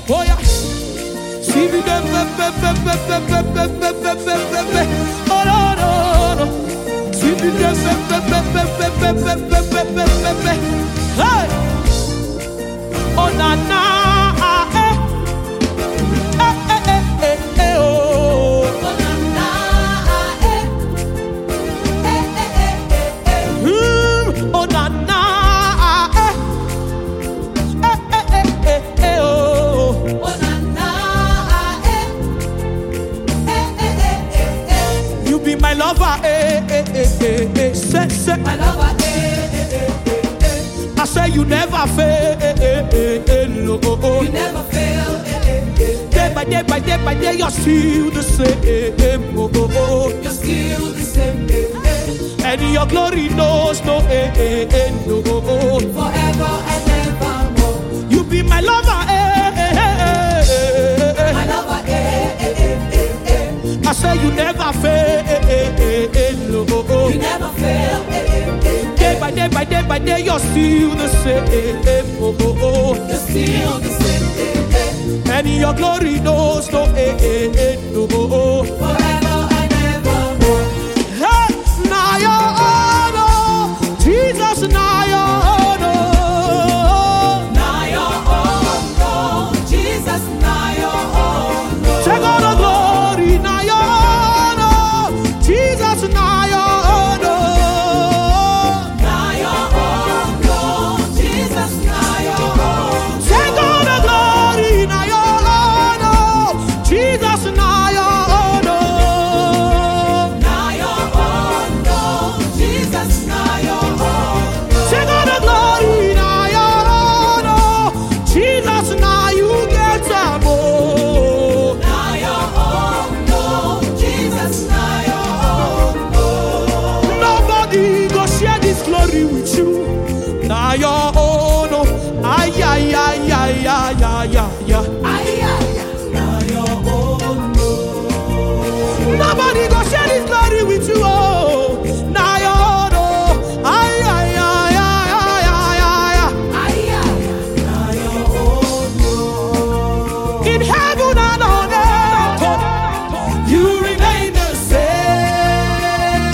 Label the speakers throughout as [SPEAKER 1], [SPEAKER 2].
[SPEAKER 1] Oh yeah. Oh no no no. Hey. Oh na na. My lover, say, my lover, I say you never fail, no. You never fail, Day by day, by day, by day, you're still the same, You're still the same, And your glory knows no end, no. Forever and ever more. You be my lover, My lover, I say you never fail, no. You never fail, Day by day, by day, by day, you're still the same, You're still the same, And your glory knows no end, no. Forever and ever more. Hey, now you're on, Jesus, now you're on,
[SPEAKER 2] now you're on, Jesus, now you're on.
[SPEAKER 1] Take all the glory, now you're Jesus, now you're on,
[SPEAKER 2] now you're on, Jesus, now you're on.
[SPEAKER 1] Take all the glory, now you're on, Jesus, now you're on,
[SPEAKER 2] now you're on, Jesus, now you're on.
[SPEAKER 1] Take all the glory, now you're on, Jesus, now you get some more.
[SPEAKER 2] Now you're on, Jesus, now you're on.
[SPEAKER 1] Nobody go share this glory with you. Now your own, ay ay ay ay ay ay ay.
[SPEAKER 2] Now you're on,
[SPEAKER 1] Nobody go share this glory with you. Oh, now your own, ay ay ay ay ay ay ay.
[SPEAKER 2] now you're on.
[SPEAKER 1] In heaven and on earth, you remain the same.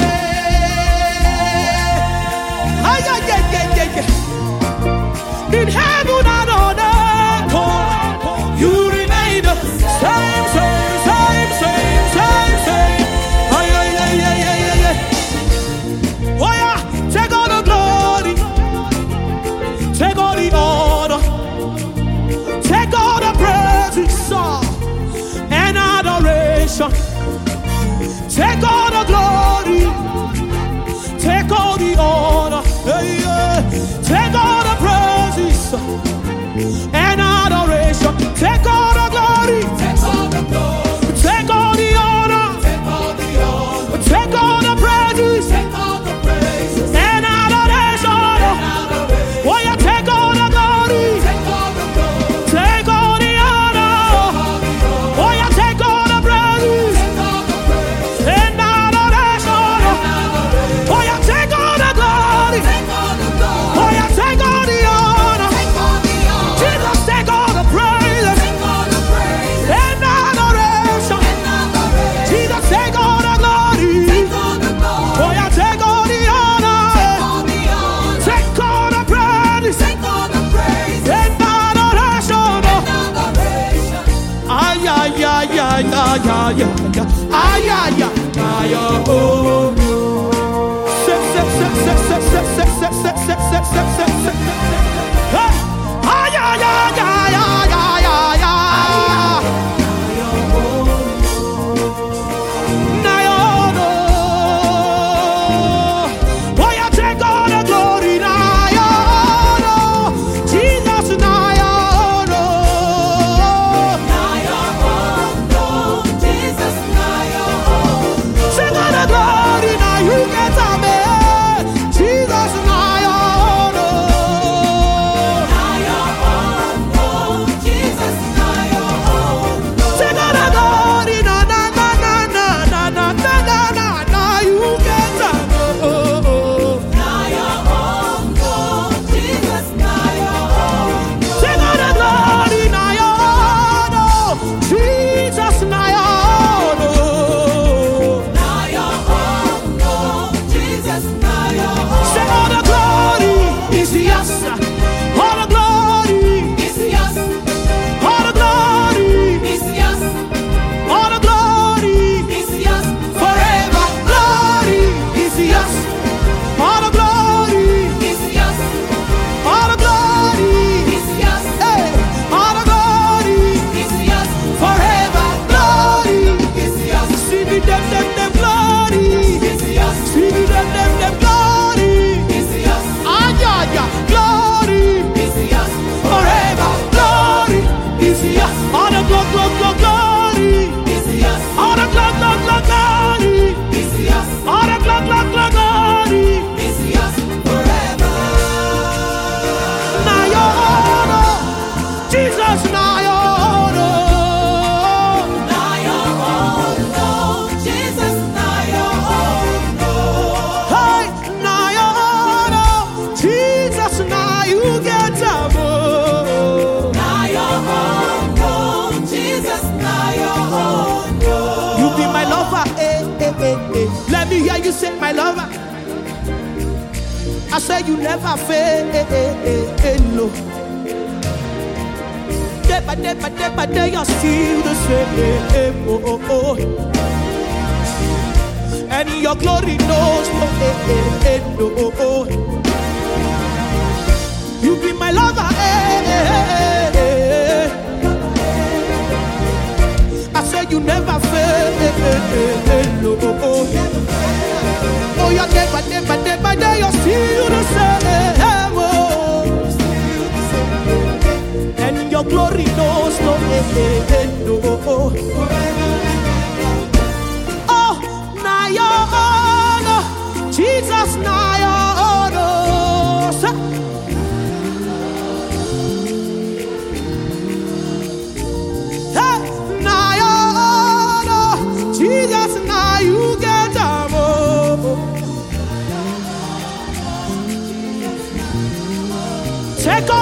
[SPEAKER 1] Ay ay ay ay ay. In heaven and on earth, you remain the same, same, same, same, same, same. Ay, ay, ay, ay, ay, ay, ay. Oh yeah, take all the glory, take all the honor, take all the praise and adoration. Take all the glory, take all the honor, hey, yeah. Take all the praises and adoration. Take all the glory,
[SPEAKER 2] Take all the glory,
[SPEAKER 1] take all the honor,
[SPEAKER 2] take all the honor,
[SPEAKER 1] take all the praises
[SPEAKER 2] take all the praises
[SPEAKER 1] and adoration.
[SPEAKER 2] adoration.
[SPEAKER 1] Oh yeah, take all the glory,
[SPEAKER 2] Take all the glory,
[SPEAKER 1] take all the honor. Oh yeah, take all the praises
[SPEAKER 2] take all the praise
[SPEAKER 1] and adoration. Oh yeah, take all the glory.
[SPEAKER 2] take all the glory,
[SPEAKER 1] Oh yeah, take all the honor.
[SPEAKER 2] take all the honor,
[SPEAKER 1] Jesus, take all the praise
[SPEAKER 2] take all the praise
[SPEAKER 1] and adoration.
[SPEAKER 2] adoration.
[SPEAKER 1] Jesus, take all the glory.
[SPEAKER 2] Take all the glory,
[SPEAKER 1] Oh yeah, take all the honor.
[SPEAKER 2] all the honor,
[SPEAKER 1] Take all the praise
[SPEAKER 2] take all the praise
[SPEAKER 1] and adoration.
[SPEAKER 2] adoration.
[SPEAKER 1] Ay ay ay ay ay ay ay ay ay ay oh. Se se se se se se se se se se se se se se. Hey! Ay ay ay ay ay ay ay ay. Now you know. Oh yeah, take all the glory now. You know. Jesus now you know.
[SPEAKER 2] Now you're on, Jesus, now you're on.
[SPEAKER 1] Take all the glory now. You get a man. Jesus now you know. I say you never fail. Day by day, you're still the same. And your glory knows no end. You be my lover. I say you never fail. Oh, you're day by day, you're still the same. And your glory knows no end. Oh, now your honor, Jesus, now your honor. Hey, now your honor, Jesus, now you get them. Take